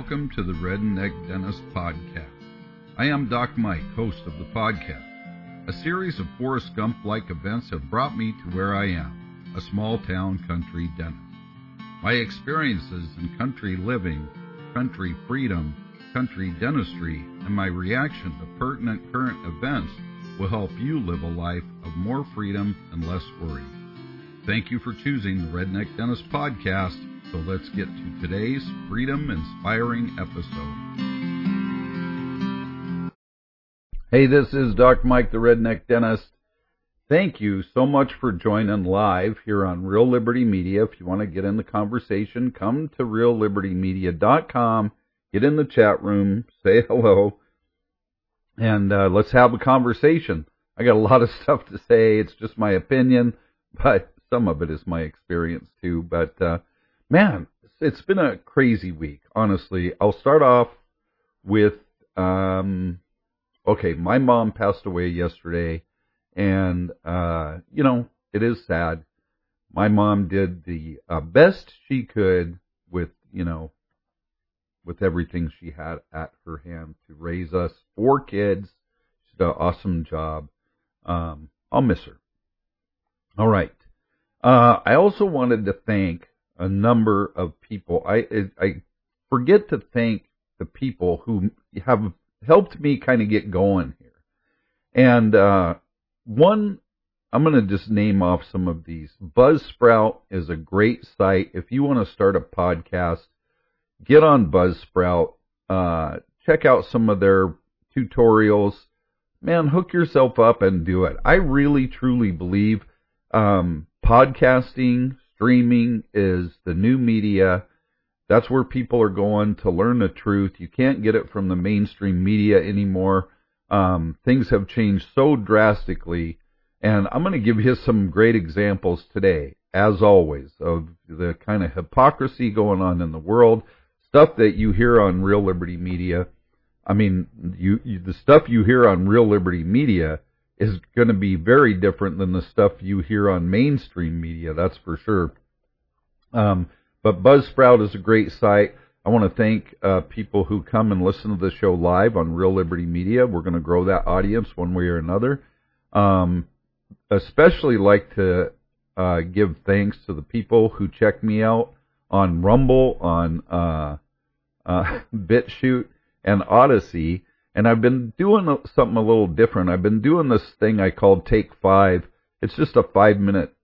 Welcome to the Redneck Dentist Podcast. I am Doc Mike, host of the podcast. A series of Forrest Gump-like events have brought me to where I am, a small-town country dentist. My experiences in country living, country freedom, country dentistry, and my reaction to pertinent current events will help you live a life of more freedom and less worry. Thank you for choosing the Redneck Dentist Podcast. So let's get to today's freedom-inspiring episode. Hey, this is Doc Mike, the Redneck Dentist. Thank you so much for joining live here on Real Liberty Media. If you want to get in the conversation, come to reallibertymedia.com, get in the chat room, say hello, and let's have a conversation. I got a lot of stuff to say. It's just my opinion, but some of it is my experience too. But man, it's been a crazy week, honestly. I'll start off with, my mom passed away yesterday, and, it is sad. My mom did the best she could with everything she had at her hand to raise us 4 kids. She did an awesome job. I'll miss her. All right. I also wanted to thank a number of people. I forget to thank the people who have helped me kind of get going here. And one, I'm going to just name off some of these. Buzzsprout is a great site. If you want to start a podcast, get on Buzzsprout. Check out some of their tutorials. Man, hook yourself up and do it. I really, truly believe podcasting, streaming is the new media. That's where people are going to learn the truth. You can't get it from the mainstream media anymore. Things have changed so drastically. And I'm going to give you some great examples today, as always, of the kind of hypocrisy going on in the world, stuff that you hear on Real Liberty Media. I mean, the stuff you hear on Real Liberty Media is going to be very different than the stuff you hear on mainstream media, that's for sure. But Buzzsprout is a great site. I want to thank people who come and listen to the show live on Real Liberty Media. We're going to grow that audience one way or another. Especially like to give thanks to the people who check me out on Rumble, on BitChute, and Odyssey. And I've been doing something a little different. I've been doing this thing I call Take 5. It's just a 5-minute,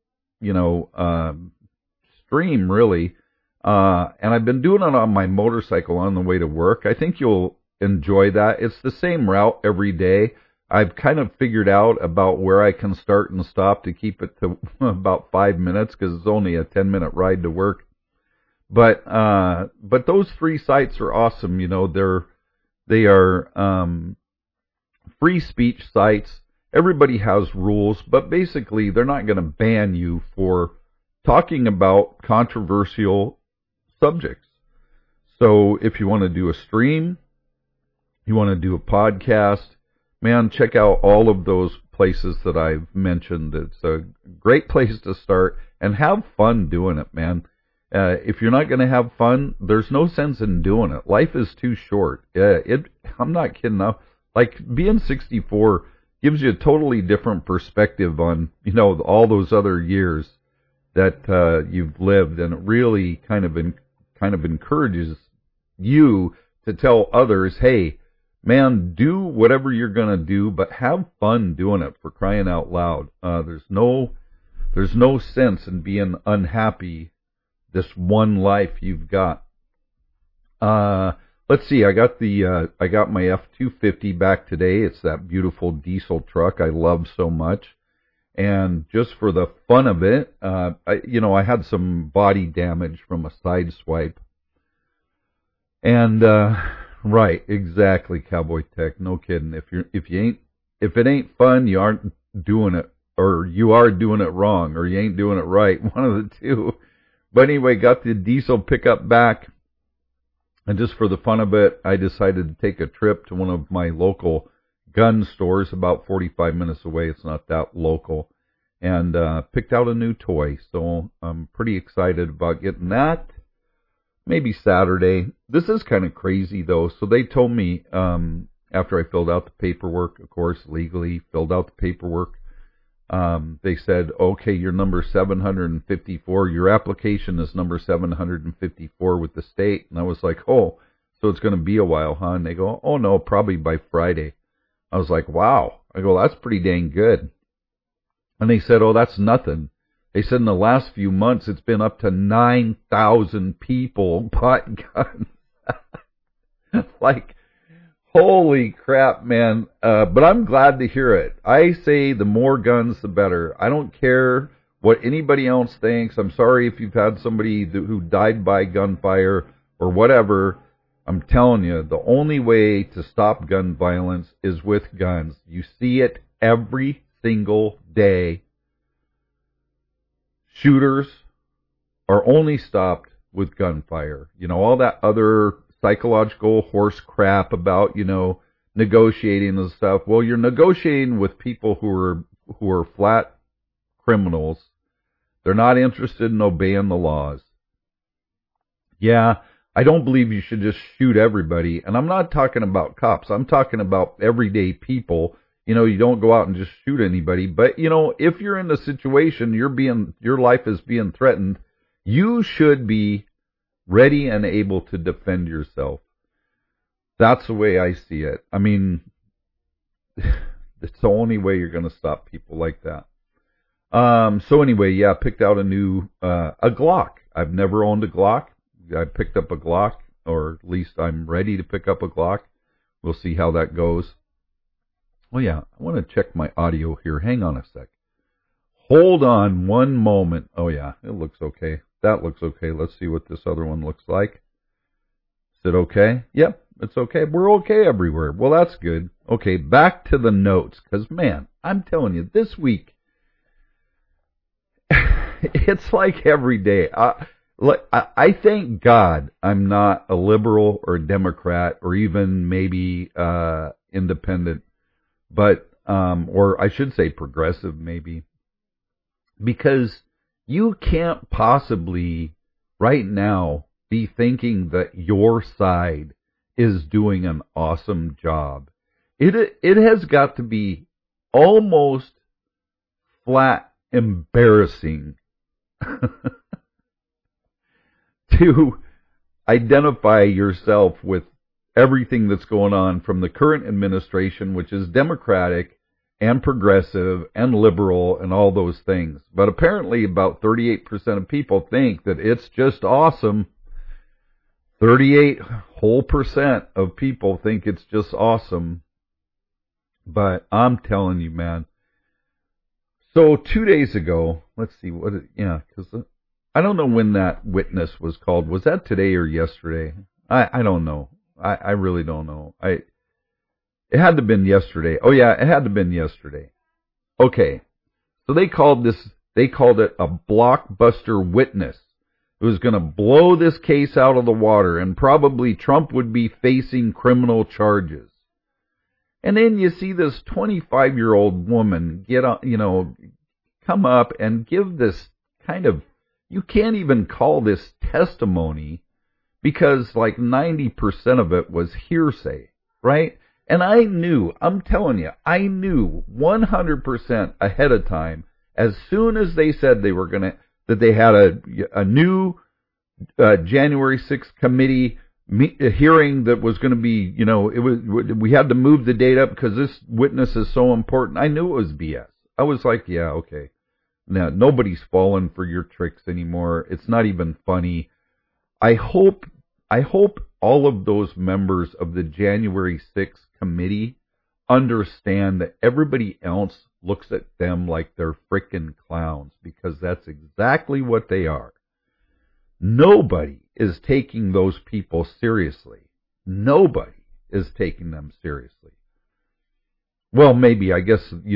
stream, really. And I've been doing it on my motorcycle on the way to work. I think you'll enjoy that. It's the same route every day. I've kind of figured out about where I can start and stop to keep it to about 5 minutes because it's only a 10-minute ride to work. But those 3 sites are awesome. They are free speech sites. Everybody has rules, but basically they're not going to ban you for talking about controversial subjects. So if you want to do a stream, you want to do a podcast, man, check out all of those places that I've mentioned. It's a great place to start and have fun doing it, man. If you're not going to have fun, there's no sense in doing it. Life is too short. I'm not kidding. Like being 64 gives you a totally different perspective on, all those other years that you've lived, and it really kind of encourages you to tell others, hey, man, do whatever you're going to do, but have fun doing it, for crying out loud. There's no sense in being unhappy this one life you've got. Let's see, I got my F-250 back today. It's that beautiful diesel truck I love so much. And just for the fun of it, I had some body damage from a side swipe. And, right, exactly, Cowboy Tech, no kidding. If it ain't fun, you aren't doing it, or you are doing it wrong, or you ain't doing it right, one of the two. But anyway, got the diesel pickup back, and just for the fun of it, I decided to take a trip to one of my local gun stores about 45 minutes away. It's not that local, and picked out a new toy. So I'm pretty excited about getting that. maybe Saturday. This is kind of crazy though. So they told me, after I filled out the paperwork, of course, legally filled out the paperwork, they said, okay, you're number 754. Your application is number 754 with the state. And I was like, oh, so it's going to be a while, huh? And they go, oh no, probably by Friday. I was like, wow. I go, that's pretty dang good. And they said, oh, that's nothing. They said in the last few months, it's been up to 9,000 people bought guns. Like, holy crap, man. But I'm glad to hear it. I say the more guns, the better. I don't care what anybody else thinks. I'm sorry if you've had somebody who died by gunfire or whatever. I'm telling you, the only way to stop gun violence is with guns. You see it every single day. Shooters are only stopped with gunfire. You know, all that other psychological horse crap about, you know, negotiating and stuff. Well, you're negotiating with people who are flat criminals. They're not interested in obeying the laws. Yeah, I don't believe you should just shoot everybody. And I'm not talking about cops. I'm talking about everyday people. You know, you don't go out and just shoot anybody. But, you know, if you're in a situation, your life is being threatened, you should be ready and able to defend yourself. That's the way I see it. I mean, it's the only way you're going to stop people like that. So anyway, yeah, picked out a new, a Glock. I've never owned a Glock. I picked up a Glock, or at least I'm ready to pick up a Glock. We'll see how that goes. Oh yeah, I want to check my audio here. Hang on a sec. Hold on one moment. Oh yeah, it looks okay. That looks okay. Let's see what this other one looks like. Is it okay? Yep, it's okay. We're okay everywhere. Well, that's good. Okay, back to the notes. Because, man, I'm telling you, this week, it's like every day. I thank God I'm not a liberal or a Democrat or even maybe independent, but or I should say progressive maybe, because you can't possibly right now be thinking that your side is doing an awesome job. It has got to be almost flat embarrassing to identify yourself with everything that's going on from the current administration, which is Democratic and progressive and liberal and all those things. But apparently about 38% of people think that it's just awesome. 38% of people think it's just awesome. But I'm telling you, man. So 2 days ago, let's see because I don't know when that witness was called. Was that today or yesterday? I don't know. I really don't know. It had to have been yesterday. Oh yeah, it had to have been yesterday. Okay. So they called it a blockbuster witness who was going to blow this case out of the water, and probably Trump would be facing criminal charges. And then you see this 25-year-old woman come up and give this kind of, you can't even call this testimony because like 90% of it was hearsay, right? And I'm telling you, I knew 100% ahead of time, as soon as they said that they had a new January 6th committee hearing that was going to be, we had to move the date up because this witness is so important. I knew it was BS. I was like, yeah, okay. Now, nobody's falling for your tricks anymore. It's not even funny. I hope all of those members of the January 6th committee understand that everybody else looks at them like they're frickin' clowns, because that's exactly what they are. Nobody is taking those people seriously. Nobody is taking them seriously. Well, maybe, I guess, the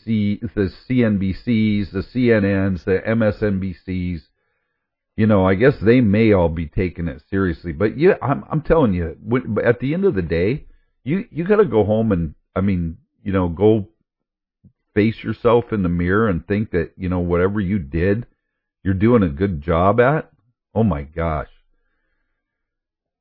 CNBCs, the CNNs, the MSNBCs, I guess they may all be taking it seriously. But yeah, I'm telling you, at the end of the day, you got to go home and, go face yourself in the mirror and think that, whatever you did, you're doing a good job at. Oh my gosh.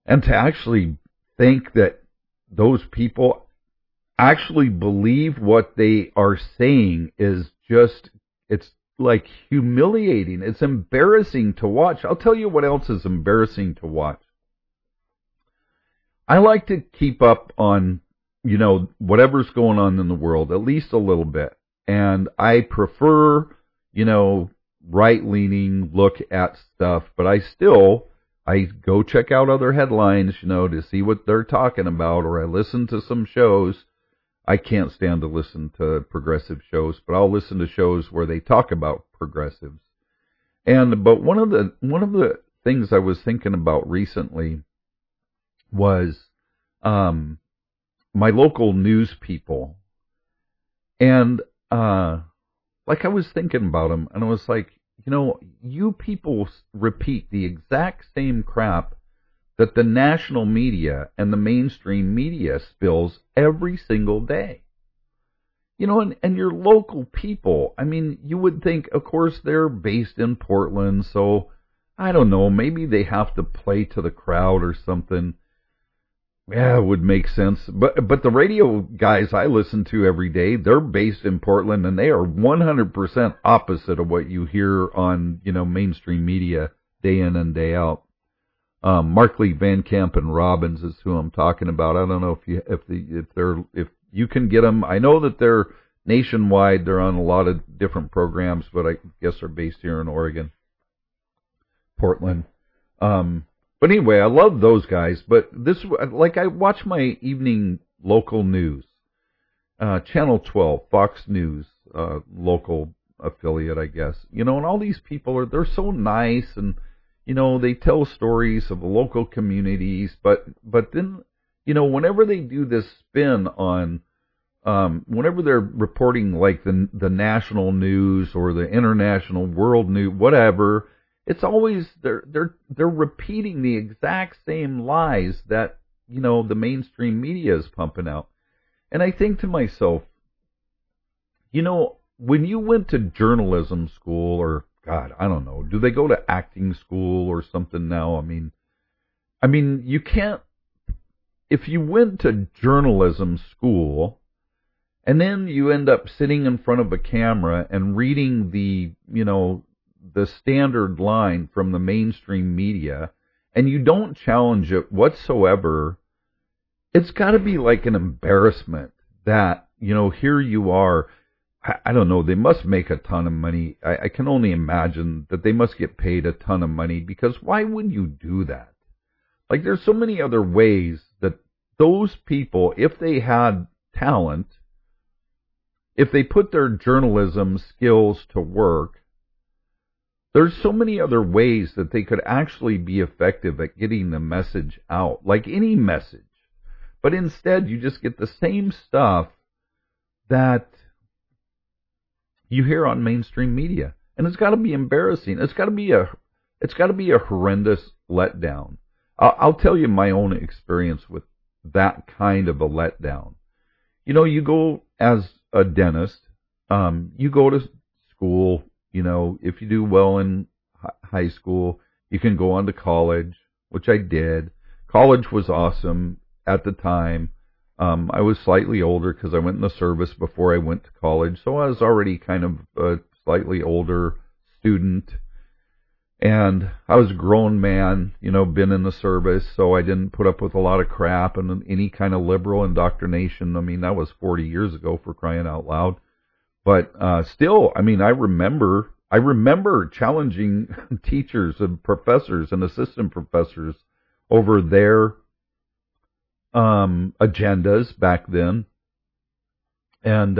And to actually think that those people actually believe what they are saying is just, it's like humiliating. It's embarrassing to watch. I'll tell you what else is embarrassing to watch. I like to keep up on, whatever's going on in the world, at least a little bit. And I prefer, right-leaning look at stuff, but I go check out other headlines, to see what they're talking about, or I listen to some shows. I can't stand to listen to progressive shows, but I'll listen to shows where they talk about progressives. But one of the things I was thinking about recently was my local news people. And I was thinking about them, and I was like, you people repeat the exact same crap that the national media and the mainstream media spills every single day. And your local people, you would think, of course, they're based in Portland, so I don't know, maybe they have to play to the crowd or something. Yeah, it would make sense. But the radio guys I listen to every day, they're based in Portland, and they are 100% opposite of what you hear on, mainstream media day in and day out. Markley, Van Camp, and Robbins is who I'm talking about. I don't know if you can get them. I know that they're nationwide. They're on a lot of different programs, but I guess they're based here in Oregon, Portland. But anyway, I love those guys. But I watch my evening local news, Channel 12, Fox News, local affiliate, I guess. And all these people they're so nice, and they tell stories of the local communities, but then, whenever they do this spin on, whenever they're reporting like the national news or the international world news, whatever, it's always, they're repeating the exact same lies that, the mainstream media is pumping out. And I think to myself, when you went to journalism school, or God, I don't know, do they go to acting school or something now? I mean, you can't, if you went to journalism school and then you end up sitting in front of a camera and reading the standard line from the mainstream media, and you don't challenge it whatsoever, it's got to be like an embarrassment that, here you are. I don't know, they must make a ton of money. I can only imagine that they must get paid a ton of money, because why would you do that? Like, there's so many other ways that those people, if they had talent, if they put their journalism skills to work, there's so many other ways that they could actually be effective at getting the message out, like any message. But instead, you just get the same stuff that you hear on mainstream media, and it's got to be embarrassing. It's got to be a horrendous letdown. I'll tell you my own experience with that kind of a letdown. You go as a dentist, you go to school. If you do well in high school, you can go on to college, which I did. College was awesome at the time. I was slightly older because I went in the service before I went to college, so I was already kind of a slightly older student. And I was a grown man, been in the service, so I didn't put up with a lot of crap and any kind of liberal indoctrination. That was 40 years ago, for crying out loud. But still, I remember challenging teachers and professors and assistant professors over their agendas back then. And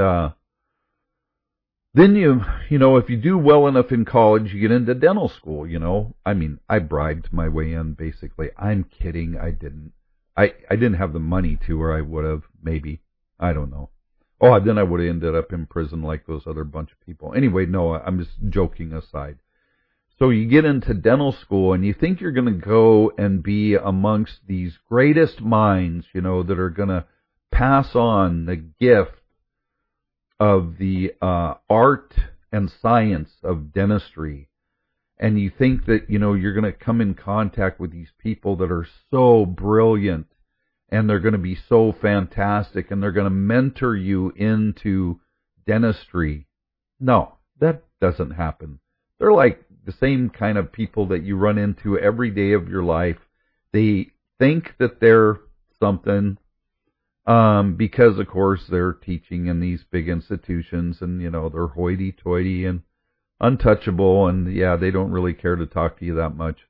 then if you do well enough in college, you get into dental school. I bribed my way in, basically. I'm kidding. I didn't. I didn't have the money to, or I would have, maybe. I don't know. Oh, then I would have ended up in prison like those other bunch of people. Anyway, no, I'm just joking aside. So you get into dental school and you think you're going to go and be amongst these greatest minds, that are going to pass on the gift of the art and science of dentistry. and you think that, you're going to come in contact with these people that are so brilliant, and they're going to be so fantastic, and they're going to mentor you into dentistry. No, that doesn't happen. They're like the same kind of people that you run into every day of your life. They think that they're something, because of course they're teaching in these big institutions, and they're hoity-toity and untouchable, and yeah, they don't really care to talk to you that much.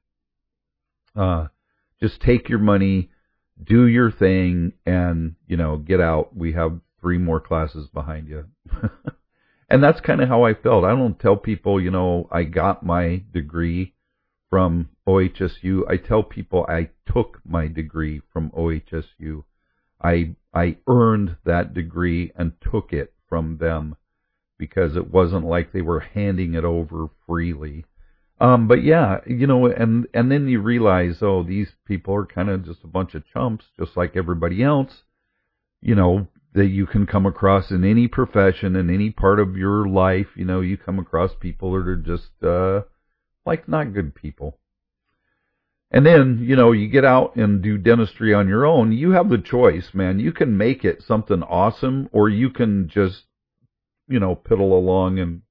Just take your money, do your thing, and get out. We have 3 more classes behind you. And that's kind of how I felt. I don't tell people, I got my degree from OHSU. I tell people I took my degree from OHSU. I earned that degree and took it from them, because it wasn't like they were handing it over freely. But yeah, and then you realize, oh, these people are kind of just a bunch of chumps, just like everybody else, that you can come across in any profession, in any part of your life. You come across people that are just, like not good people. And then, you get out and do dentistry on your own. You have the choice, man. You can make it something awesome, or you can just, piddle along and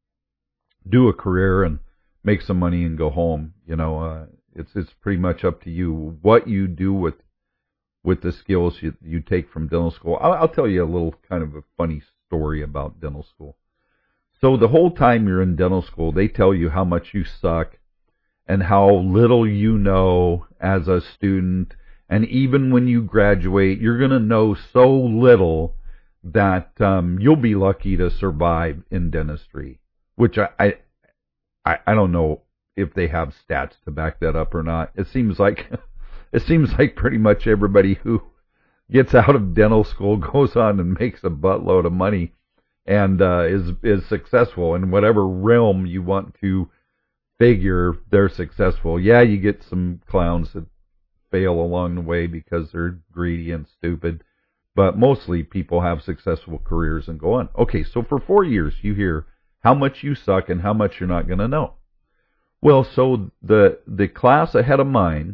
do a career and make some money and go home. It's pretty much up to you what you do with the skills you take from dental school. I'll tell you a little kind of a funny story about dental school. So the whole time you're in dental school, they tell you how much you suck and how little you know as a student. And even when you graduate, you're going to know so little that you'll be lucky to survive in dentistry, which I don't know if they have stats to back that up or not. It seems like pretty much everybody who gets out of dental school goes on and makes a buttload of money and is successful in whatever realm you want to figure. They're successful. Yeah, you get some clowns that fail along the way because they're greedy and stupid, but mostly people have successful careers and go on. Okay, so for 4 years you hear how much you suck and how much you're not going to know. Well, so the class ahead of mine,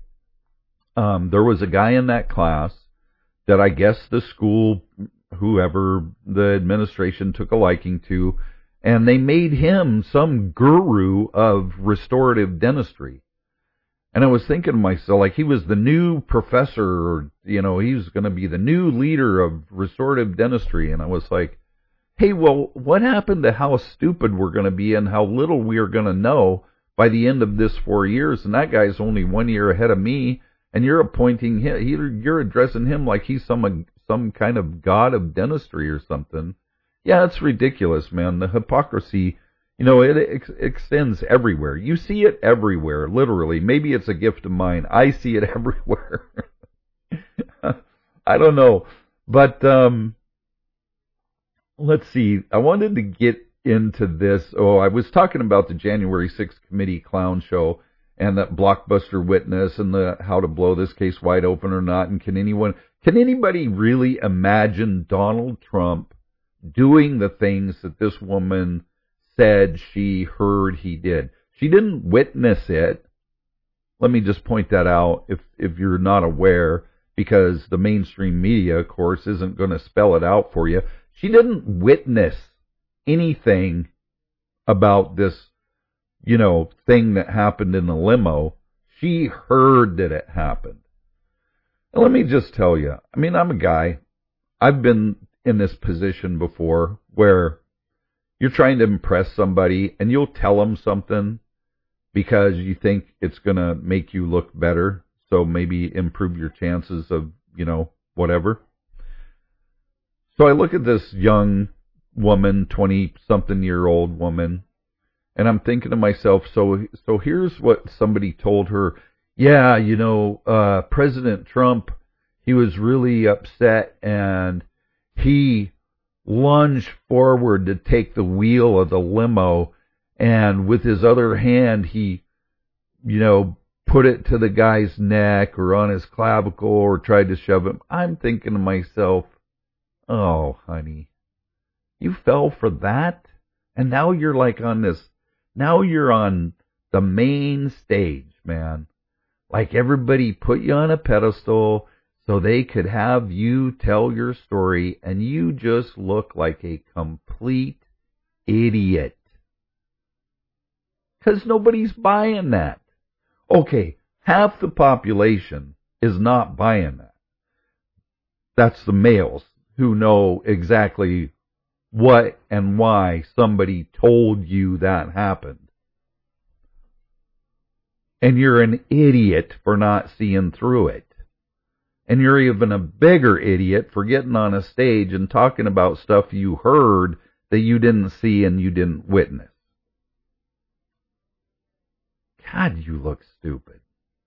there was a guy in that class that I guess the school, whoever, the administration took a liking to, and they made him some guru of restorative dentistry. And I was thinking to myself, like, he was the new professor, or, he was going to be the new leader of restorative dentistry. And I was like, hey, well, what happened to how stupid we're going to be and how little we are going to know by the end of this 4 years? And that guy's only 1 year ahead of me, and you're appointing him, you're addressing him like he's some kind of god of dentistry or something. Yeah, it's ridiculous, man. The hypocrisy, it extends everywhere. You see it everywhere, literally. Maybe it's a gift of mine. I see it everywhere. I don't know. But, let's see. I wanted to get into this. Oh, I was talking about the January 6th committee clown show and that Blockbuster Witness and the how to blow this case wide open or not. And can anybody really imagine Donald Trump doing the things that this woman said she heard he did? She didn't witness it. Let me just point that out if you're not aware, because the mainstream media, of course, isn't going to spell it out for you. She didn't witness anything about this, thing that happened in the limo. She heard that it happened. And let me just tell you, I'm a guy. I've been in this position before where you're trying to impress somebody and you'll tell them something because you think it's going to make you look better. So maybe improve your chances of, whatever. So I look at this young woman, 20-something-year-old woman, and I'm thinking to myself, so here's what somebody told her. Yeah, President Trump, he was really upset and he lunged forward to take the wheel of the limo, and with his other hand, he, put it to the guy's neck or on his clavicle or tried to shove him. I'm thinking to myself, oh, honey, you fell for that? And now you're like on this, now you're on the main stage, man. Like everybody put you on a pedestal so they could have you tell your story, and you just look like a complete idiot. 'Cause nobody's buying that. Okay, half the population is not buying that. That's the males who know exactly what and why somebody told you that happened. And you're an idiot for not seeing through it. And you're even a bigger idiot for getting on a stage and talking about stuff you heard that you didn't see and you didn't witness. God, you look stupid.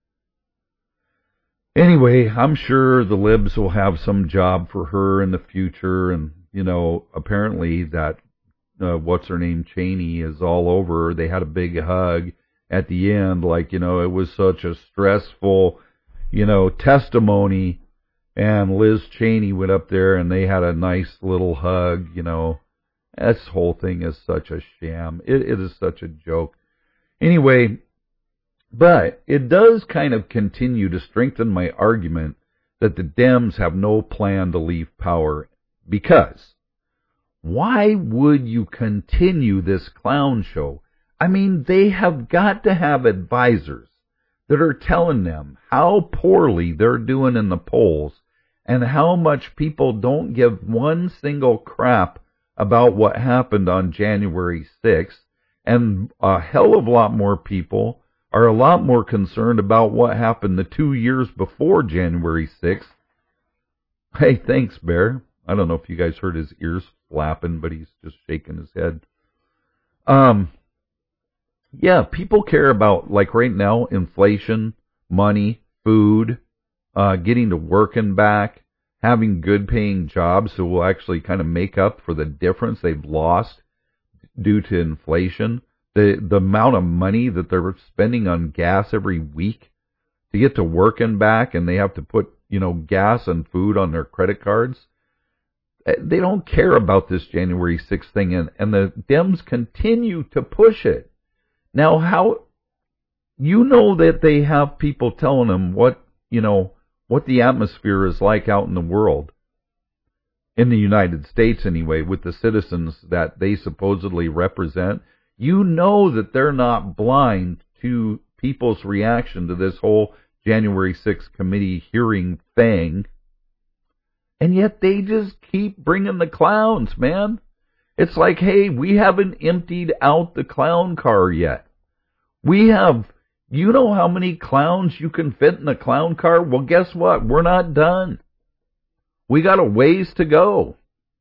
Anyway, I'm sure the libs will have some job for her in the future, and, apparently that, what's-her-name, Cheney, is all over. They had a big hug at the end, like, it was such a stressful, testimony, and Liz Cheney went up there and they had a nice little hug, This whole thing is such a sham. It is such a joke. Anyway, but it does kind of continue to strengthen my argument that the Dems have no plan to leave power, because why would you continue this clown show? I mean, they have got to have advisors that are telling them how poorly they're doing in the polls and how much people don't give one single crap about what happened on January 6th, and a hell of a lot more people are a lot more concerned about what happened the 2 years before January 6th. Hey, thanks, Bear. I don't know if you guys heard his ears flapping, but he's just shaking his head. Yeah, people care about, like right now, inflation, money, food, getting to working back, having good paying jobs so will actually kind of make up for the difference they've lost due to inflation. The amount of money that they're spending on gas every week to get to working back, and they have to put, gas and food on their credit cards. They don't care about this January 6th thing, and the Dems continue to push it. Now, how, that they have people telling them what the atmosphere is like out in the world, in the United States anyway, with the citizens that they supposedly represent. That they're not blind to people's reaction to this whole January 6th committee hearing thing. And yet they just keep bringing the clowns, man. It's like, hey, we haven't emptied out the clown car yet. We have, how many clowns you can fit in a clown car? Well, guess what? We're not done. We got a ways to go.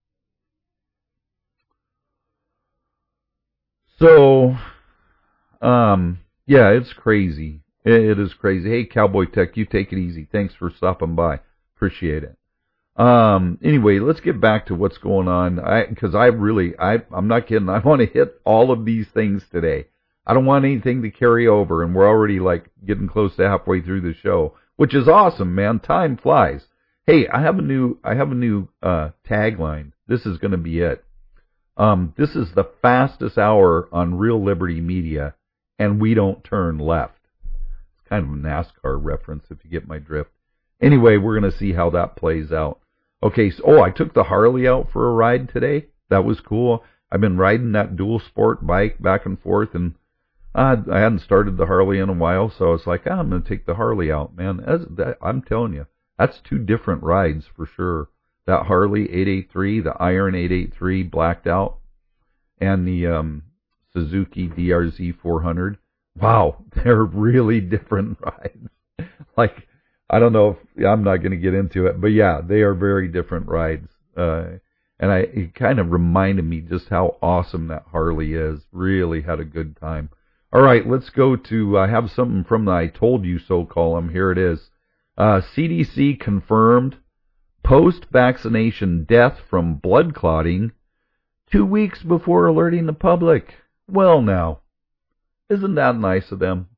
So, yeah, it's crazy. It is crazy. Hey, Cowboy Tech, you take it easy. Thanks for stopping by. Appreciate it. Anyway, let's get back to what's going on. I'm not kidding. I want to hit all of these things today. I don't want anything to carry over, and we're already getting close to halfway through the show, which is awesome, man. Time flies. Hey, I have a new tagline. This is going to be it. This is the fastest hour on Real Liberty Media, and we don't turn left. It's kind of a NASCAR reference, if you get my drift. Anyway, we're going to see how that plays out. Okay, so, I took the Harley out for a ride today. That was cool. I've been riding that dual sport bike back and forth, and I hadn't started the Harley in a while, so I was like, I'm going to take the Harley out, man. I'm telling you, that's two different rides for sure. That Harley 883, the Iron 883 blacked out, and the Suzuki DRZ 400. Wow, they're really different rides. I don't know if I'm not going to get into it, but yeah, they are very different rides. And it kind of reminded me just how awesome that Harley is. Really had a good time. All right, let's go to, I have something from the I Told You So column. Here it is. CDC confirmed post-vaccination death from blood clotting 2 weeks before alerting the public. Well, now, isn't that nice of them?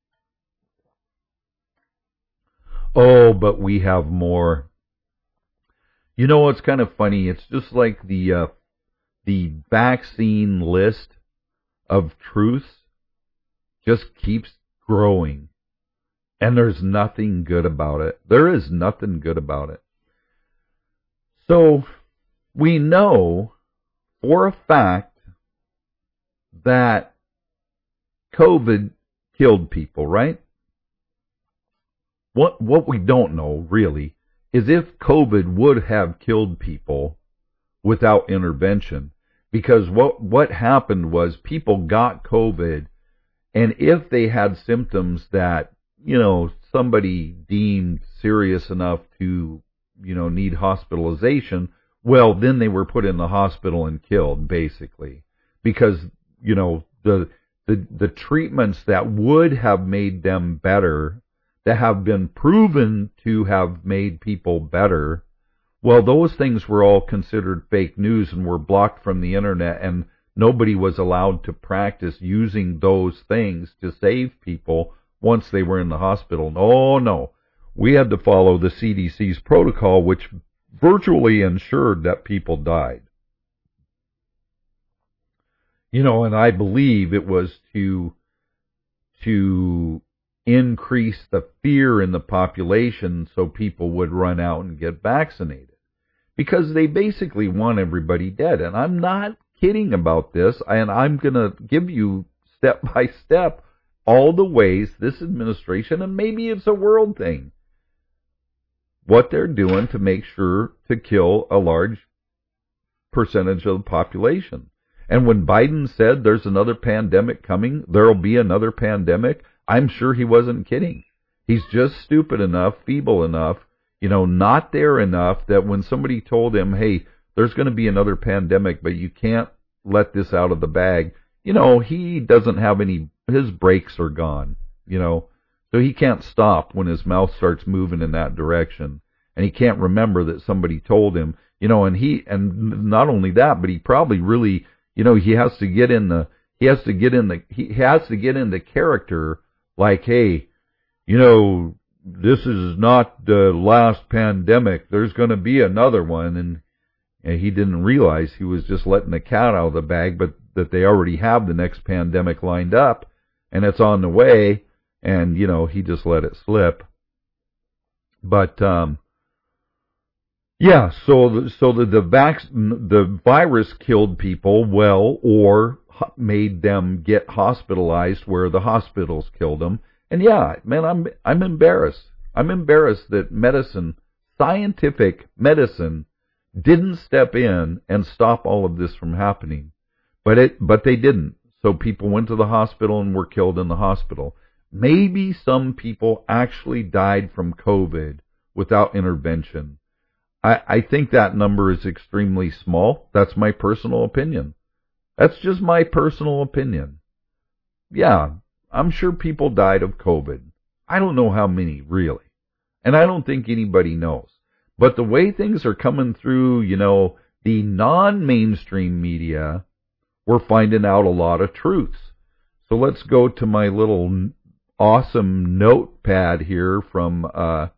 Oh, but we have more. What's kind of funny? It's just like the vaccine list of truths just keeps growing. And there's nothing good about it. There is nothing good about it. So we know for a fact that COVID killed people, right? What we don't know, really, is if COVID would have killed people without intervention. Because what happened was people got COVID, and if they had symptoms that, somebody deemed serious enough to, need hospitalization, well, then they were put in the hospital and killed, basically. Because, the treatments that would have made them better, that have been proven to have made people better, well, those things were all considered fake news and were blocked from the internet, and nobody was allowed to practice using those things to save people once they were in the hospital. No. We had to follow the CDC's protocol, which virtually ensured that people died. And I believe it was to increase the fear in the population so people would run out and get vaccinated. Because they basically want everybody dead. And I'm not kidding about this, and I'm going to give you step by step all the ways this administration, and maybe it's a world thing, what they're doing to make sure to kill a large percentage of the population. And when Biden said there's another pandemic coming, there'll be another pandemic, I'm sure he wasn't kidding. He's just stupid enough, feeble enough, not there enough that when somebody told him, hey, there's going to be another pandemic, but you can't let this out of the bag, he doesn't have his brakes are gone, so he can't stop when his mouth starts moving in that direction. And he can't remember that somebody told him, and not only that, but he probably really, he has to get into character, like, hey, this is not the last pandemic. There's going to be another one. And he didn't realize he was just letting the cat out of the bag, but that they already have the next pandemic lined up and it's on the way. And, he just let it slip. But, so the virus killed people, or made them get hospitalized where the hospitals killed them. And I'm embarrassed. I'm embarrassed that scientific medicine didn't step in and stop all of this from happening. But they didn't. So people went to the hospital and were killed in the hospital. Maybe some people actually died from COVID without intervention. I think that number is extremely small. That's my personal opinion. That's just my personal opinion. Yeah, I'm sure people died of COVID. I don't know how many, really. And I don't think anybody knows. But the way things are coming through, the non-mainstream media, we're finding out a lot of truths. So let's go to my little awesome notepad here from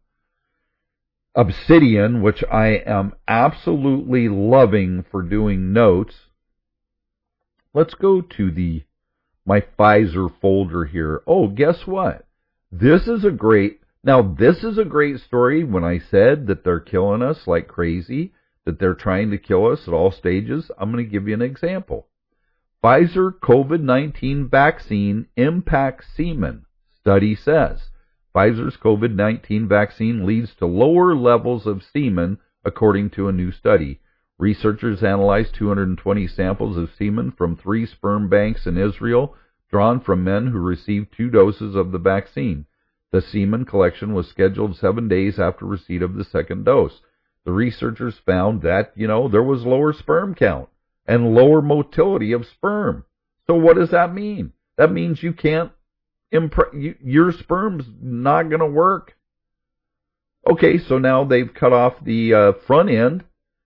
Obsidian, which I am absolutely loving for doing notes. Let's go to my Pfizer folder here. Oh, guess what? This is a great story when I said that they're killing us like crazy, that they're trying to kill us at all stages. I'm going to give you an example. Pfizer COVID-19 vaccine impacts semen. Study says Pfizer's COVID-19 vaccine leads to lower levels of semen, according to a new study. Researchers analyzed 220 samples of semen from 3 sperm banks in Israel, drawn from men who received 2 doses of the vaccine. The semen collection was scheduled 7 days after receipt of the second dose. The researchers found that, there was lower sperm count and lower motility of sperm. So what does that mean? That means you can't your sperm's not going to work. Okay, so now they've cut off the front end,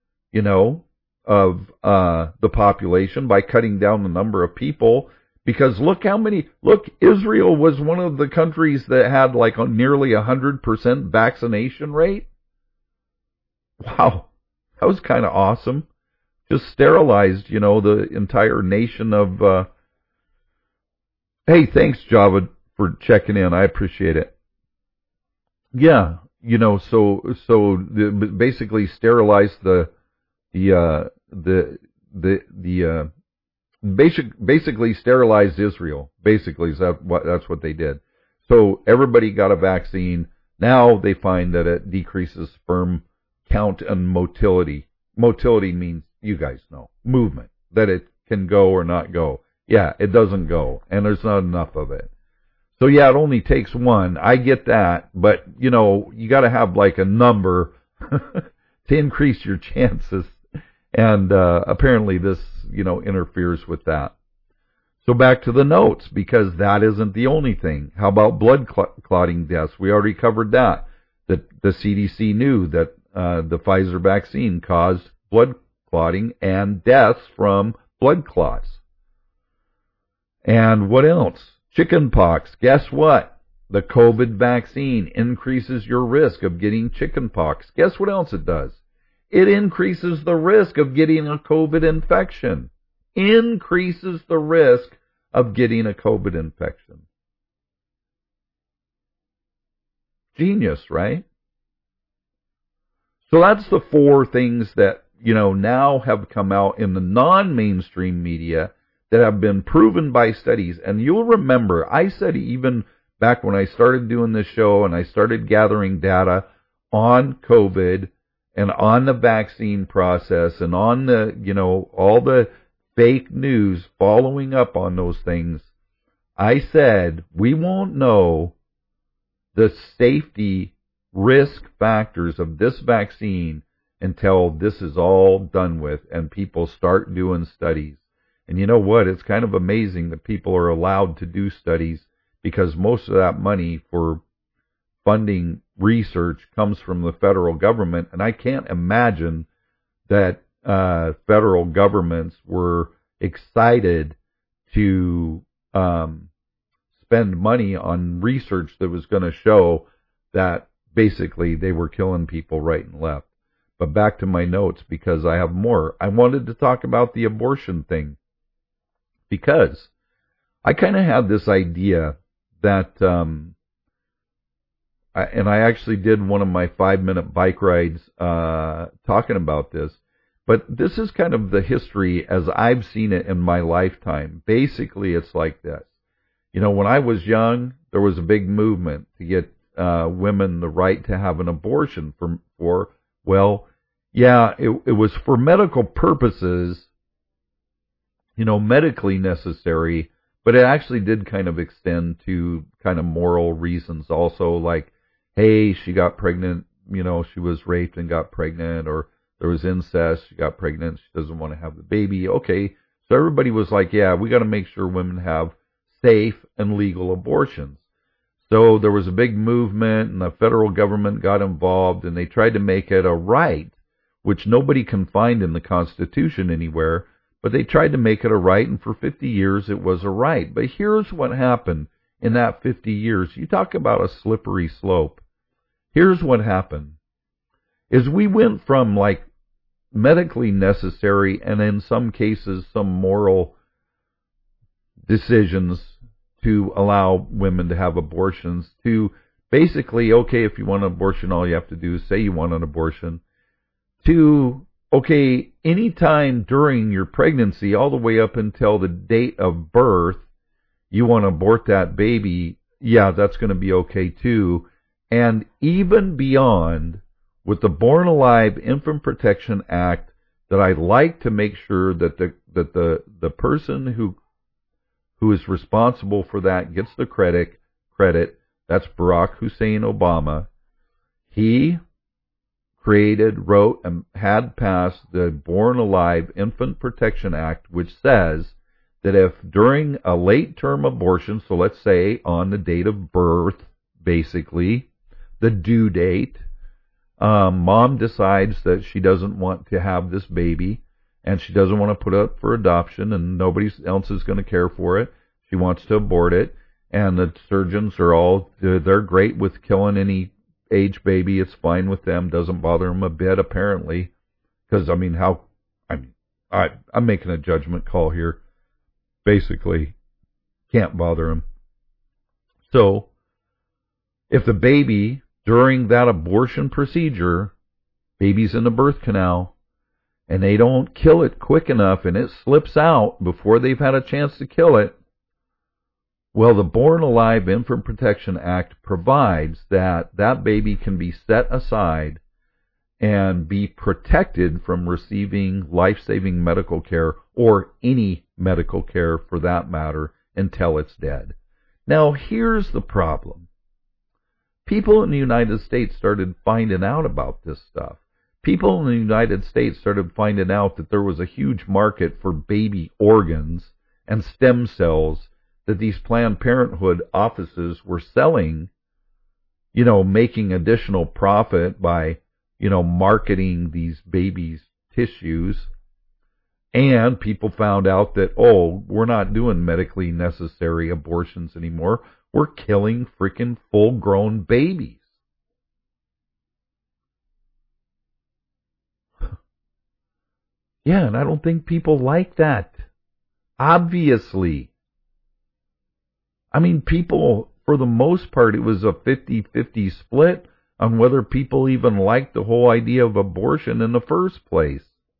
of the population by cutting down the number of people. Because look, Israel was one of the countries that had like nearly 100% vaccination rate. Wow, that was kind of awesome. Just sterilized, the entire nation of Hey, thanks, Java, for checking in. I appreciate it. Yeah, basically sterilize the basically sterilized Israel. Basically, that's what they did. So everybody got a vaccine. Now they find that it decreases sperm count and motility. Motility means, you guys know, movement, that it can go or not go. Yeah, it doesn't go, and there's not enough of it. So yeah, it only takes one. I get that, but you got to have like a number to increase your chances. And apparently this, interferes with that. So back to the notes, because that isn't the only thing. How about blood clotting deaths? We already covered that. The CDC knew that the Pfizer vaccine caused blood clotting and deaths from blood clots. And what else? Chickenpox. Guess what? The COVID vaccine increases your risk of getting chickenpox. Guess what else it does? It increases the risk of getting a COVID infection. Increases the risk of getting a COVID infection. Genius, right? So that's the four things that, now have come out in the non-mainstream media that have been proven by studies. And you'll remember, I said even back when I started doing this show and I started gathering data on COVID and on the vaccine process and on the, all the fake news following up on those things, I said we won't know the safety risk factors of this vaccine until this is all done with and people start doing studies. And you know what? It's kind of amazing that people are allowed to do studies, because most of that money for funding research comes from the federal government. And I can't imagine that federal governments were excited to spend money on research that was going to show that basically they were killing people right and left. But back to my notes, because I have more. I wanted to talk about the abortion thing, because I kind of had this idea that, and I actually did one of my 5-minute bike rides talking about this, but this is kind of the history as I've seen it in my lifetime. Basically, it's like this. When I was young, there was a big movement to get women the right to have an abortion it was for medical purposes, medically necessary, but it actually did kind of extend to kind of moral reasons also, like, hey, she got pregnant, she was raped and got pregnant, or there was incest, she got pregnant, she doesn't want to have the baby. Okay, so everybody was like, yeah, we got to make sure women have safe and legal abortions. So there was a big movement, and the federal government got involved, and they tried to make it a right, which nobody can find in the Constitution anywhere, but they tried to make it a right, and for 50 years it was a right. But here's what happened in that 50 years. You talk about a slippery slope. Here's what happened, is we went from like medically necessary and in some cases some moral decisions to allow women to have abortions to basically, okay, if you want an abortion, all you have to do is say you want an abortion, to, okay, anytime during your pregnancy, all the way up until the date of birth, you want to abort that baby, yeah, that's going to be okay too. And even beyond, with the Born Alive Infant Protection Act, that I like to make sure that the person who is responsible for that gets the credit. That's Barack Hussein Obama. He wrote, and had passed the Born Alive Infant Protection Act, which says that if during a late-term abortion, so let's say on the date of birth, basically, the due date, mom decides that she doesn't want to have this baby, and she doesn't want to put it up for adoption, and nobody else is going to care for it. She wants to abort it, and the surgeons they're great with killing any age baby. It's fine with them, doesn't bother them a bit, apparently, because I'm making a judgment call here. Basically, Can't bother them. So, if the baby, during that abortion procedure, baby's in the birth canal, and they don't kill it quick enough and it slips out before they've had a chance to kill it, well, the Born Alive Infant Protection Act provides that that baby can be set aside and be protected from receiving life-saving medical care, or any medical care for that matter, until it's dead. Now, here's the problem. People in the United States started finding out about this stuff. People in the United States started finding out that there was a huge market for baby organs and stem cells that these Planned Parenthood offices were selling, making additional profit by, marketing these babies' tissues. And people found out that, we're not doing medically necessary abortions anymore. We're killing freaking full-grown babies. Yeah, and I don't think people like that. Obviously. I mean, people, for the most part, it was a 50-50 split on whether people even liked the whole idea of abortion in the first place.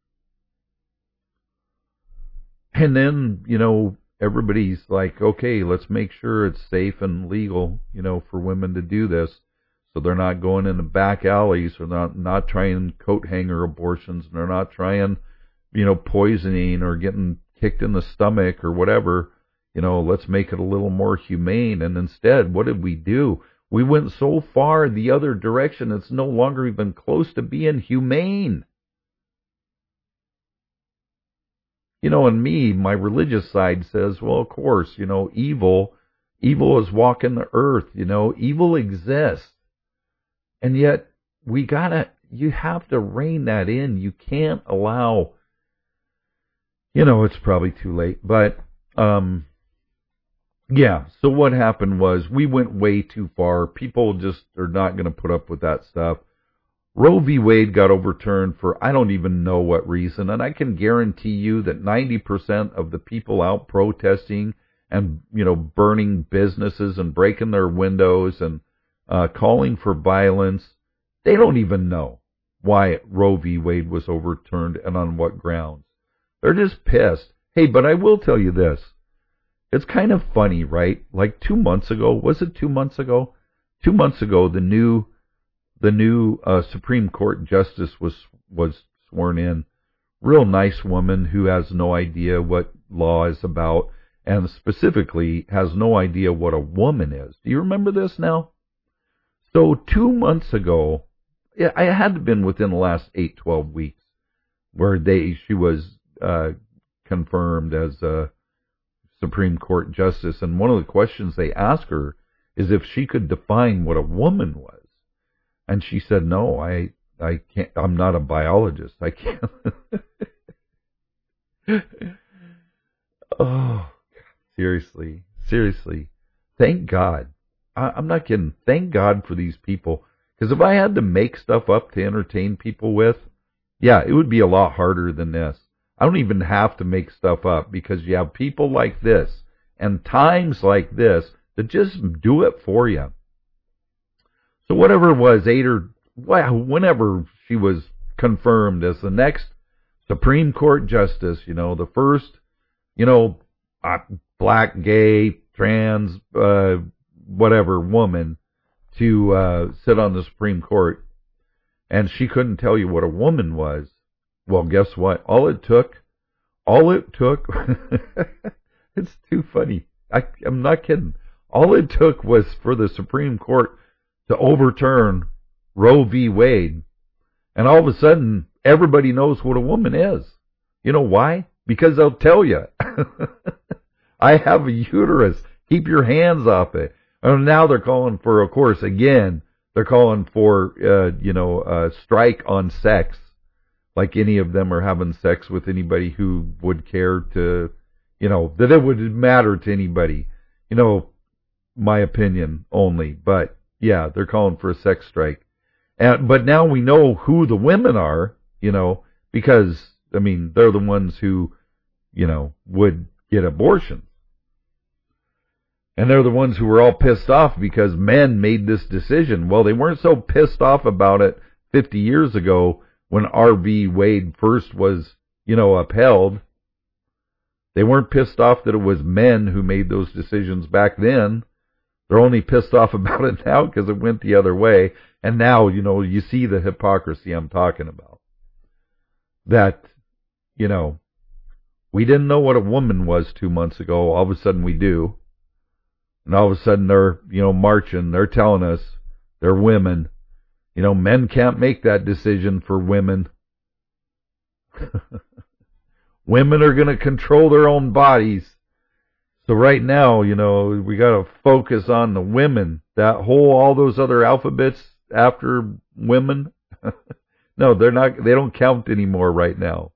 And then, everybody's like, okay, let's make sure it's safe and legal, for women to do this. So they're not going into back alleys, or not trying coat hanger abortions, and they're not trying, poisoning or getting kicked in the stomach or whatever. Let's make it a little more humane. And instead, what did we do? We went so far the other direction, it's no longer even close to being humane. And me, my religious side says, well, of course, evil is walking the earth, evil exists. And yet, you have to rein that in. You can't allow, it's probably too late, but, yeah, so what happened was we went way too far. People just are not going to put up with that stuff. Roe v. Wade got overturned for I don't even know what reason, and I can guarantee you that 90% of the people out protesting and, burning businesses and breaking their windows and calling for violence, they don't even know why Roe v. Wade was overturned and on what grounds. They're just pissed. Hey, but I will tell you this. It's kind of funny, right? Like 2 months ago, was it 2 months ago? 2 months ago, the new Supreme Court justice was sworn in. Real nice woman who has no idea what law is about, and specifically has no idea what a woman is. Do you remember this now? So 2 months ago, I had to have been within the last 8-12 weeks, where she was confirmed as a Supreme Court justice, and one of the questions they asked her is if she could define what a woman was. And she said, no, I can't, I'm not a biologist. I can't. Oh, seriously. Thank God. I'm not kidding. Thank God for these people. Because if I had to make stuff up to entertain people with, yeah, it would be a lot harder than this. I don't even have to make stuff up, because you have people like this and times like this that just do it for you. So whatever it was, whenever she was confirmed as the next Supreme Court justice, the first, black, gay, trans, whatever woman to sit on the Supreme Court, and she couldn't tell you what a woman was. Well, guess what? All it took, it's too funny. I'm not kidding. All it took was for the Supreme Court to overturn Roe v. Wade, and all of a sudden, everybody knows what a woman is. You know why? Because they'll tell you. I have a uterus. Keep your hands off it. And now they're calling for, of course, again, they're calling for, a strike on sex. Like any of them are having sex with anybody who would care to, that it would matter to anybody. My opinion only. But, yeah, they're calling for a sex strike. But now we know who the women are, because, they're the ones who, would get abortions. And they're the ones who were all pissed off because men made this decision. Well, they weren't so pissed off about it 50 years ago when R.V. Wade first was, upheld. They weren't pissed off that it was men who made those decisions back then. They're only pissed off about it now because it went the other way. And now, you see the hypocrisy I'm talking about. That, we didn't know what a woman was 2 months ago. All of a sudden we do. And all of a sudden they're, marching. They're telling us they're women. Men can't make that decision for women. Women are going to control their own bodies. So right now, we got to focus on the women. All those other alphabets after women. No, they don't count anymore right now.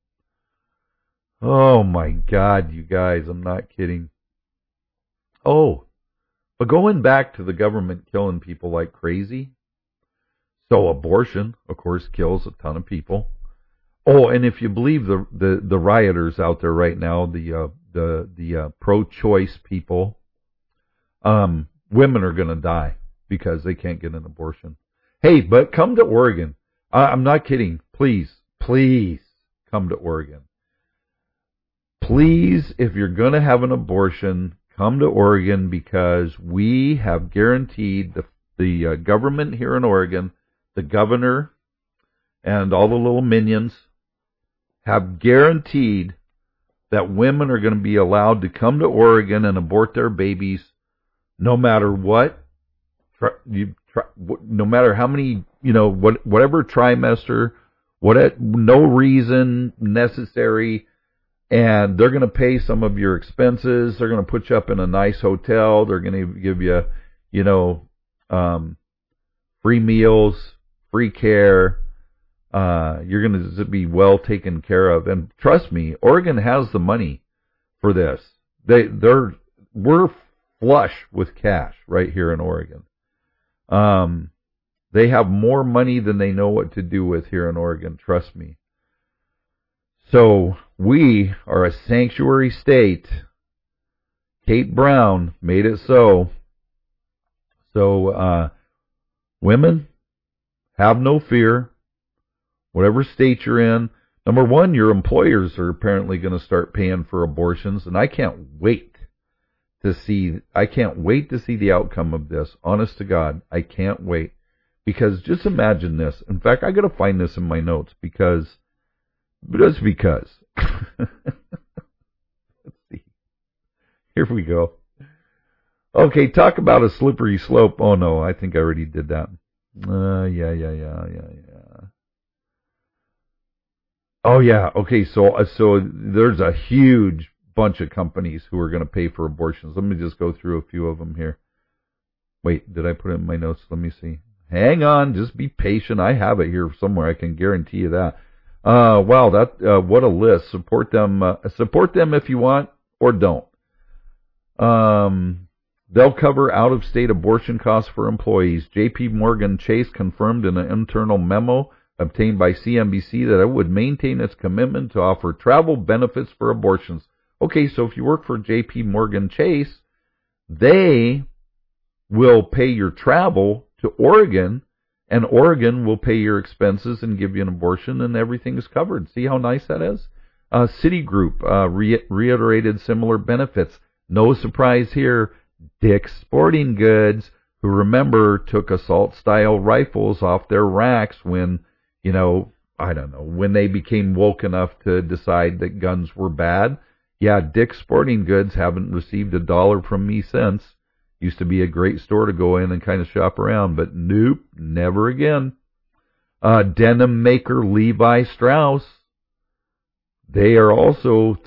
Oh my God, you guys, I'm not kidding. Oh, but going back to the government killing people like crazy. So abortion, of course, kills a ton of people. Oh, and if you believe the rioters out there right now, the pro-choice people, women are going to die because they can't get an abortion. Hey, but come to Oregon. I'm not kidding. Please come to Oregon. Please, if you're going to have an abortion, come to Oregon because we have guaranteed the government here in Oregon, the governor, and all the little minions have guaranteed that women are going to be allowed to come to Oregon and abort their babies no matter what, no matter how many, whatever trimester, no reason necessary, and they're going to pay some of your expenses. They're going to put you up in a nice hotel. They're going to give you, free meals, free care. You're going to be well taken care of. And trust me, Oregon has the money for this. We're flush with cash right here in Oregon. They have more money than they know what to do with here in Oregon. Trust me. So we are a sanctuary state. Kate Brown made it so. So, women, have no fear. Whatever state you're in. Number one, your employers are apparently going to start paying for abortions, and I can't wait to see the outcome of this. Honest to God, I can't wait. Because just imagine this. In fact, I got to find this in my notes because. Let's see. Here we go. Okay, talk about a slippery slope. Oh no, I think I already did that. Yeah. Oh yeah. Okay, so there's a huge bunch of companies who are going to pay for abortions. Let me just go through a few of them here. Wait, did I put it in my notes? Let me see. Hang on, just be patient. I have it here somewhere. I can guarantee you that. Wow, what a list. Support them if you want or don't. They'll cover out-of-state abortion costs for employees. J.P. Morgan Chase confirmed in an internal memo obtained by CNBC that it would maintain its commitment to offer travel benefits for abortions. Okay, so if you work for J.P. Morgan Chase, they will pay your travel to Oregon, and Oregon will pay your expenses and give you an abortion, and everything is covered. See how nice that is? Citigroup reiterated similar benefits. No surprise here. Dick's Sporting Goods, who remember took assault-style rifles off their racks when, when they became woke enough to decide that guns were bad. Yeah, Dick's Sporting Goods haven't received $1 from me since. Used to be a great store to go in and kind of shop around, but nope, never again. Denim maker Levi Strauss, they are also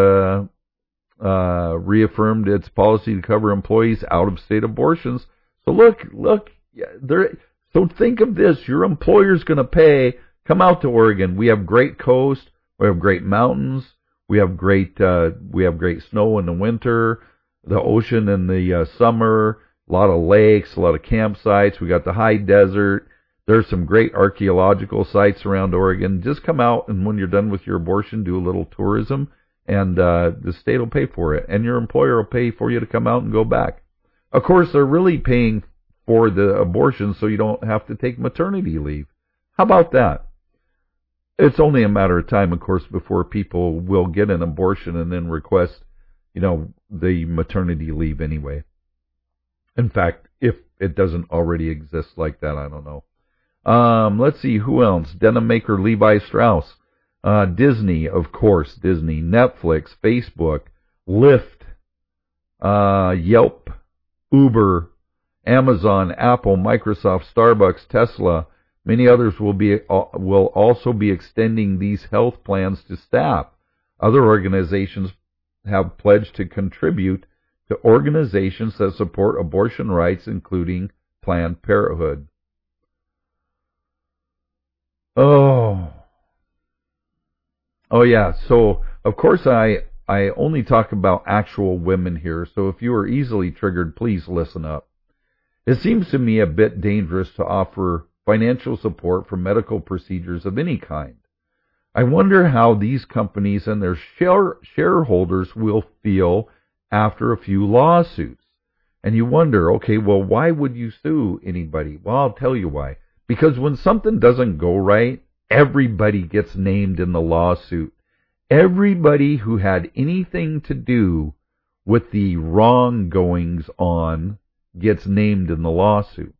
reaffirmed its policy to cover employees out-of-state abortions. So look, so think of this: your employer's going to pay. Come out to Oregon. We have great coast. We have great mountains. We have great snow in the winter. The ocean in the summer, a lot of lakes, a lot of campsites. We got the high desert. There's some great archaeological sites around Oregon. Just come out, and when you're done with your abortion, do a little tourism. and the state will pay for it, and your employer will pay for you to come out and go back. Of course, they're really paying for the abortion so you don't have to take maternity leave. How about that? It's only a matter of time, of course, before people will get an abortion and then request, the maternity leave anyway. In fact, if it doesn't already exist like that, I don't know. Let's see, who else? Denim maker Levi Strauss. Disney, of course, Disney. Netflix, Facebook, Lyft, Yelp, Uber, Amazon, Apple, Microsoft, Starbucks, Tesla. Many others will also be extending these health plans to staff. Other organizations have pledged to contribute to organizations that support abortion rights, including Planned Parenthood. Oh yeah. So, of course, I only talk about actual women here, so if you are easily triggered, please listen up. It seems to me a bit dangerous to offer financial support for medical procedures of any kind. I wonder how these companies and their shareholders will feel after a few lawsuits. And you wonder, okay, well, why would you sue anybody? Well, I'll tell you why. Because when something doesn't go right, everybody gets named in the lawsuit. Everybody who had anything to do with the wronggoings on gets named in the lawsuit.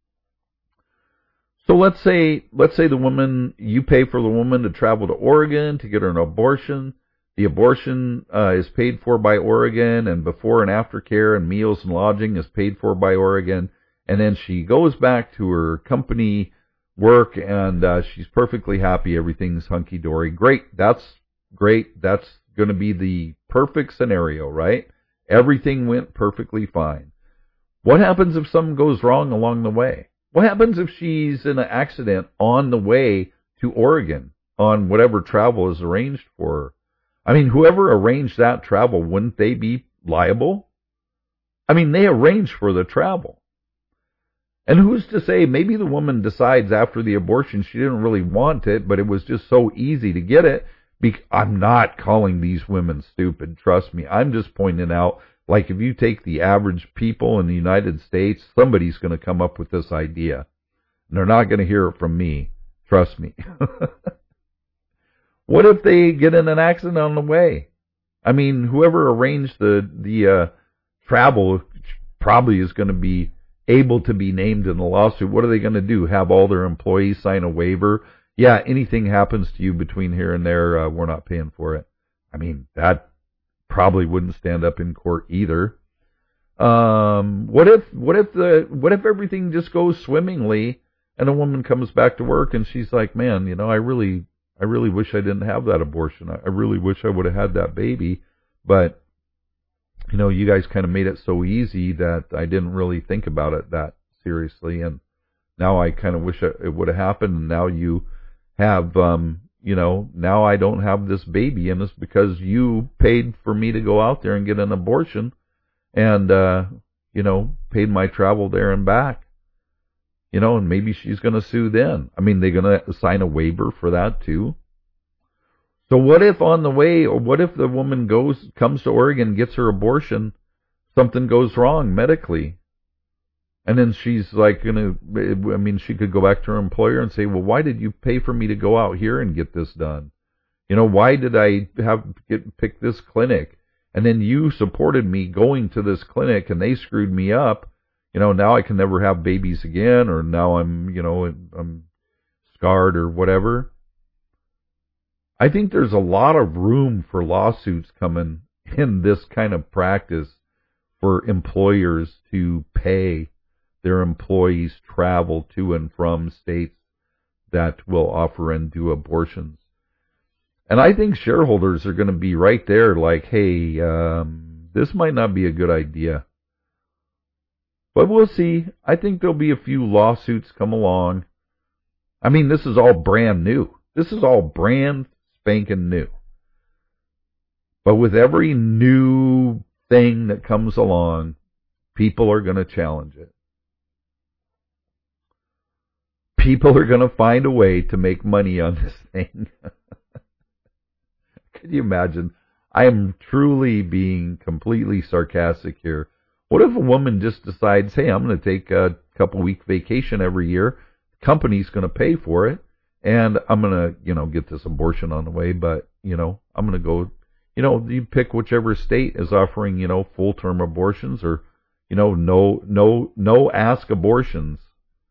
So let's say the woman, you pay for the woman to travel to Oregon to get her an abortion. The abortion is paid for by Oregon, and before and after care and meals and lodging is paid for by Oregon. And then she goes back to her company work, and she's perfectly happy. Everything's hunky-dory. Great. That's great. That's going to be the perfect scenario, right? Everything went perfectly fine. What happens if something goes wrong along the way? What happens if she's in an accident on the way to Oregon on whatever travel is arranged for her? I mean, whoever arranged that travel, wouldn't they be liable? I mean, they arranged for the travel. And who's to say, maybe the woman decides after the abortion she didn't really want it, but it was just so easy to get it. I'm not calling these women stupid, trust me. I'm just pointing out, like, if you take the average people in the United States, somebody's going to come up with this idea. And they're not going to hear it from me. Trust me. What if they get in an accident on the way? I mean, whoever arranged the travel probably is going to be able to be named in the lawsuit. What are they going to do? Have all their employees sign a waiver? Yeah, anything happens to you between here and there, we're not paying for it. I mean, that probably wouldn't stand up in court either. What if everything just goes swimmingly and a woman comes back to work and she's like, man, I really wish I didn't have that abortion. I really wish I would have had that baby, but you guys kind of made it so easy that I didn't really think about it that seriously, and now I kind of wish it would have happened, and now you have now I don't have this baby, and it's because you paid for me to go out there and get an abortion and, paid my travel there and back. And maybe she's going to sue then. I mean, they're going to sign a waiver for that too. So what if on the way, or what if the woman comes to Oregon, gets her abortion, something goes wrong medically? And then she's like she could go back to her employer and say, well, why did you pay for me to go out here and get this done? Why did I pick this clinic? And then you supported me going to this clinic and they screwed me up. Now I can never have babies again, or now I'm scarred or whatever. I think there's a lot of room for lawsuits coming in this kind of practice for employers to pay their employees travel to and from states that will offer and do abortions. And I think shareholders are going to be right there like, hey, this might not be a good idea. But we'll see. I think there'll be a few lawsuits come along. I mean, this is all brand new. This is all brand spanking new. But with every new thing that comes along, people are going to challenge it. People are going to find a way to make money on this thing. Can you imagine? I am truly being completely sarcastic here. What if a woman just decides, hey, I'm going to take a couple week vacation every year. The company's going to pay for it. And I'm going to, get this abortion on the way, but, I'm going to go, you pick whichever state is offering, full-term abortions or, no ask abortions.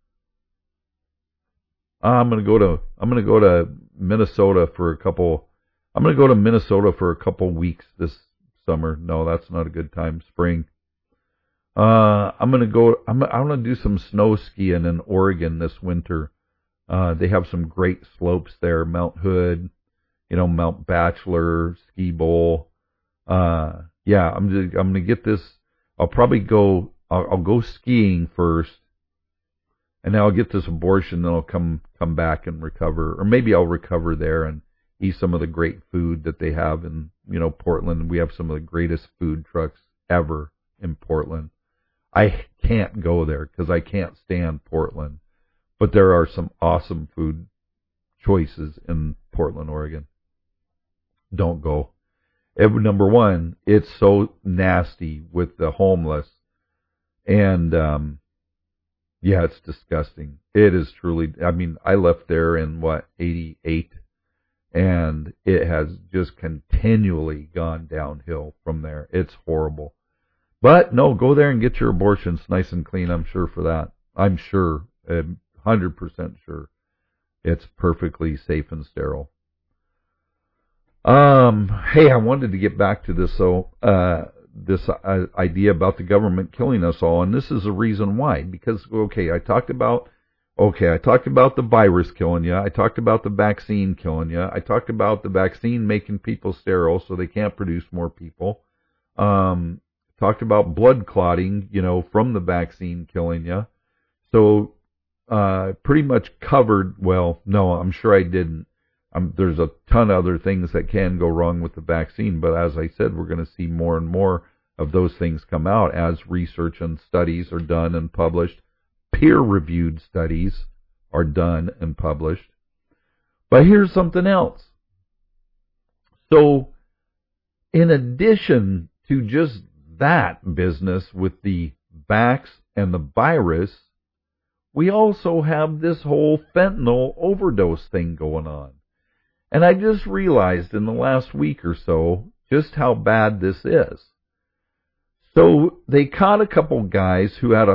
I'm going to go to Minnesota for I'm going to go to Minnesota for a couple weeks this summer. No, that's not a good time. Spring. I'm going to do some snow skiing in Oregon this winter. They have some great slopes there, Mount Hood, Mount Bachelor, Ski Bowl. I'm going to get this. I'll go skiing first. And then I'll get this abortion, then I'll come back and recover. Or maybe I'll recover there and eat some of the great food that they have in, Portland. We have some of the greatest food trucks ever in Portland. I can't go there because I can't stand Portland. But there are some awesome food choices in Portland, Oregon. Don't go. Number one, it's so nasty with the homeless. And, it's disgusting. It is truly, I left there in 88, and it has just continually gone downhill from there. It's horrible. But no, go there and get your abortions nice and clean. I'm sure for that. I'm sure, 100% sure. It's perfectly safe and sterile. Hey, I wanted to get back to this, this idea about the government killing us all, and this is the reason why. Because, I talked about the virus killing you. I talked about the vaccine killing you. I talked about the vaccine making people sterile so they can't produce more people. Talked about blood clotting, from the vaccine killing you. So, pretty much covered, well, no, I'm sure I didn't. There's a ton of other things that can go wrong with the vaccine, but as I said, we're going to see more and more of those things come out as research and studies are done and published. Peer-reviewed studies are done and published. But here's something else. So, in addition to just that business with the vax and the virus, we also have this whole fentanyl overdose thing going on. And I just realized in the last week or so just how bad this is. So they caught a couple guys who had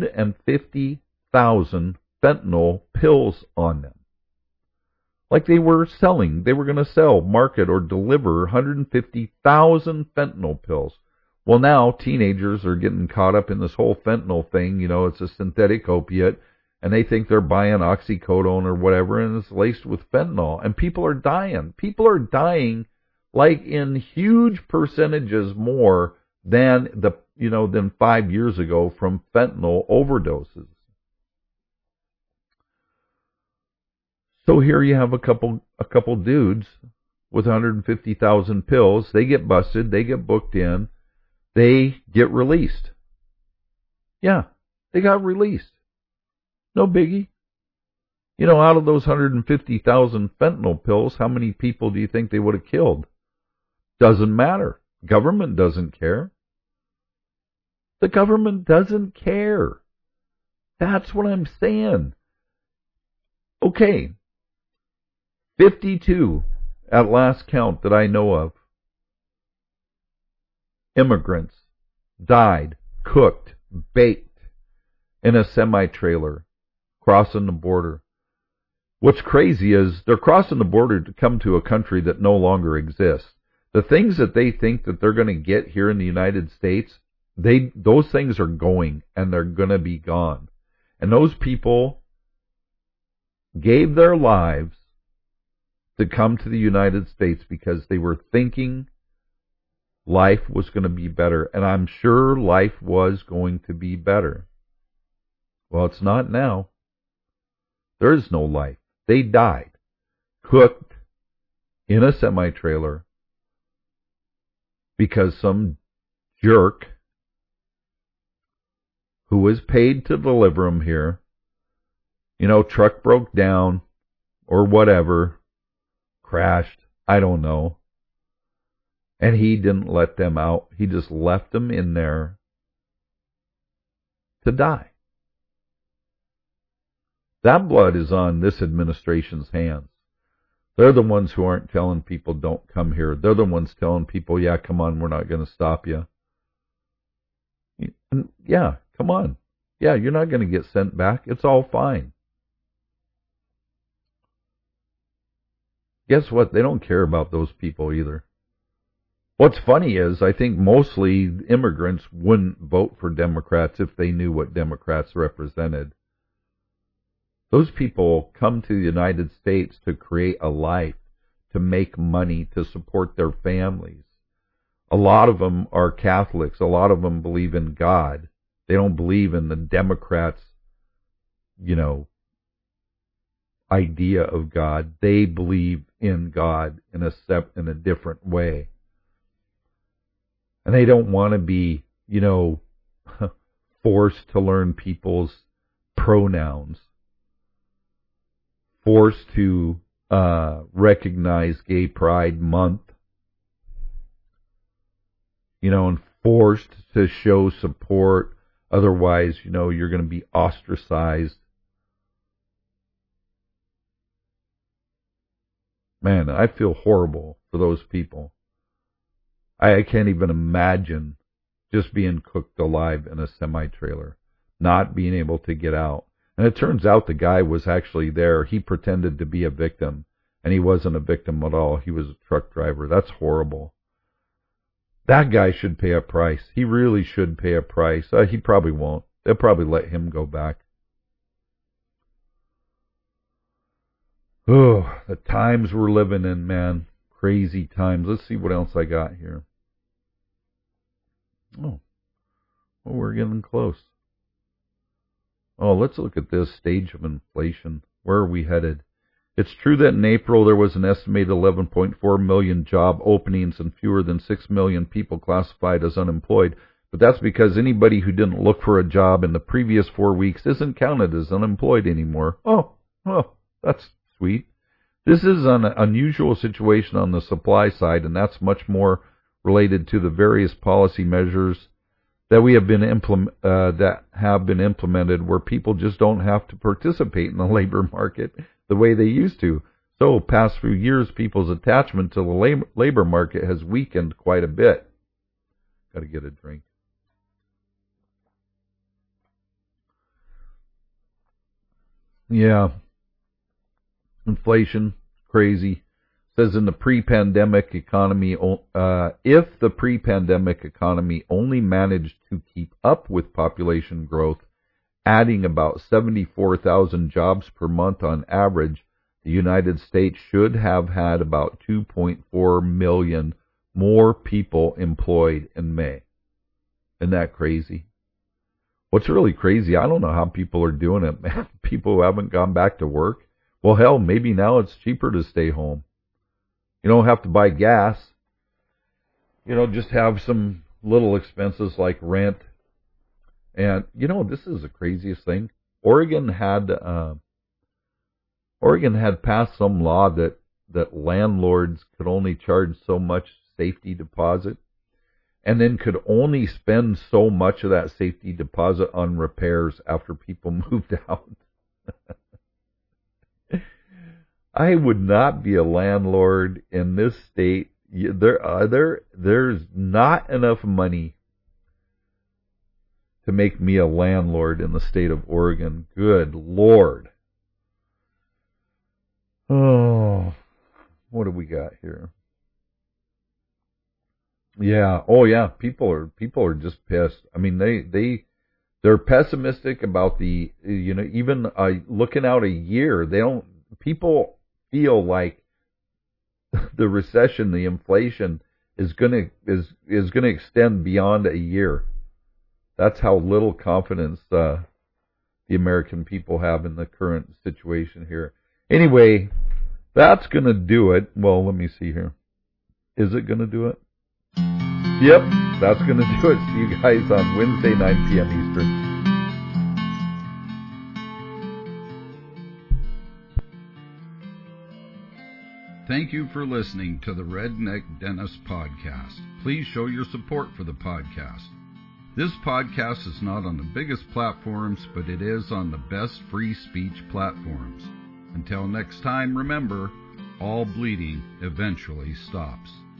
150,000 fentanyl pills on them. Like they were going to sell, market, or deliver 150,000 fentanyl pills. Well, now teenagers are getting caught up in this whole fentanyl thing. It's a synthetic opiate. And they think they're buying oxycodone or whatever, and it's laced with fentanyl. And people are dying. People are dying like in huge percentages more than than 5 years ago from fentanyl overdoses. So here you have a couple dudes with 150,000 pills. They get busted. They get booked in. They get released. Yeah, they got released. No biggie. Out of those 150,000 fentanyl pills, how many people do you think they would have killed? Doesn't matter. Government doesn't care. The government doesn't care. That's what I'm saying. Okay. 52 at last count that I know of. Immigrants died, cooked, baked in a semi-trailer crossing the border. What's crazy is they're crossing the border to come to a country that no longer exists. The things that they think that they're going to get here in the United States, those things are going and they're going to be gone. And those people gave their lives to come to the United States because they were thinking life was going to be better. And I'm sure life was going to be better. Well, it's not now. There is no life. They died, cooked in a semi-trailer because some jerk who was paid to deliver them here, truck broke down or whatever, crashed, I don't know. And he didn't let them out. He just left them in there to die. That blood is on this administration's hands. They're the ones who aren't telling people don't come here. They're the ones telling people, yeah, come on, we're not going to stop you. And yeah, come on. Yeah, you're not going to get sent back. It's all fine. Guess what? They don't care about those people either. What's funny is I think mostly immigrants wouldn't vote for Democrats if they knew what Democrats represented. Those people come to the United States to create a life, to make money, to support their families. A lot of them are Catholics. A lot of them believe in God. They don't believe in the Democrats', idea of God. They believe in God in a different way. And they don't want to be, forced to learn people's pronouns, forced to recognize Gay Pride Month, and forced to show support. Otherwise, you're going to be ostracized. Man, I feel horrible for those people. I can't even imagine just being cooked alive in a semi-trailer, not being able to get out. And it turns out the guy was actually there. He pretended to be a victim, and he wasn't a victim at all. He was a truck driver. That's horrible. That guy should pay a price. He really should pay a price. He probably won't. They'll probably let him go back. Oh, the times we're living in, man. Crazy times. Let's see what else I got here. Oh, well, we're getting close. Oh, let's look at this stage of inflation. Where are we headed? It's true that in April there was an estimated 11.4 million job openings and fewer than 6 million people classified as unemployed. But that's because anybody who didn't look for a job in the previous 4 weeks isn't counted as unemployed anymore. Oh, well, that's sweet. This is an unusual situation on the supply side, and that's much more related to the various policy measures that have been implemented, where people just don't have to participate in the labor market the way they used to. So, past few years, people's attachment to the labor market has weakened quite a bit. Got to get a drink. Yeah. Inflation, crazy. Says in the pre-pandemic economy, if the pre-pandemic economy only managed to keep up with population growth, adding about 74,000 jobs per month on average, the United States should have had about 2.4 million more people employed in May. Isn't that crazy? What's really crazy, I don't know how people are doing it, man. People who haven't gone back to work. Well, hell, maybe now it's cheaper to stay home. You don't have to buy gas. Just have some little expenses like rent. And, this is the craziest thing. Oregon had passed some law that landlords could only charge so much safety deposit and then could only spend so much of that safety deposit on repairs after people moved out. I would not be a landlord in this state. There's not enough money to make me a landlord in the state of Oregon. Good Lord. Oh, what do we got here? Yeah. Oh, yeah. People are just pissed. I mean, they're pessimistic about the, even looking out a year. People feel like the recession, the inflation is gonna extend beyond a year. That's how little confidence the American people have in the current situation here. Anyway, that's gonna do it. Well, let me see here. Is it gonna do it? Yep, that's gonna do it. See you guys on Wednesday, 9 p.m. Eastern. Thank you for listening to the Redneck Dentist Podcast. Please show your support for the podcast. This podcast is not on the biggest platforms, but it is on the best free speech platforms. Until next time, remember, all bleeding eventually stops.